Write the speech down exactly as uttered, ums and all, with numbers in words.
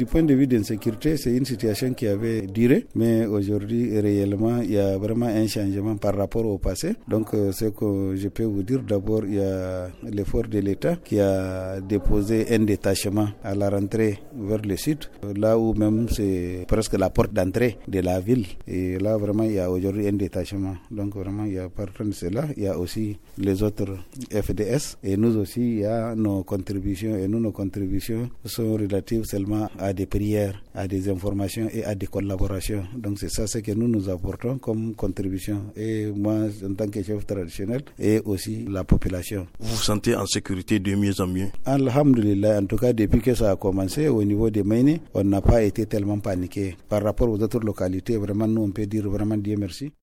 Du point de vue d'insécurité, c'est une situation qui avait duré, mais aujourd'hui, réellement, il y a vraiment un changement par rapport au passé. Donc, euh, ce que je peux vous dire, d'abord, il y a l'effort de l'État qui a déposé un détachement à la rentrée vers le sud, là où même c'est presque la porte d'entrée de la ville. Et là, vraiment, il y a aujourd'hui un détachement. Donc, vraiment, il y a partant de cela, il y a aussi les autres F D S. Et nous aussi, il y a nos contributions. Et nous, nos contributions sont relatives seulement à des prières, à des informations et à des collaborations. Donc, c'est ça ce que nous nous apportons comme contribution. Et moi, en tant que chef traditionnel, et aussi la population. Vous vous sentez en sécurité de mieux en mieux? Alhamdulillah, en tout cas, depuis que ça a commencé au niveau des Maine, on n'a pas été tellement paniqué. Par rapport aux autres localités, vraiment, nous, on peut dire vraiment Dieu merci.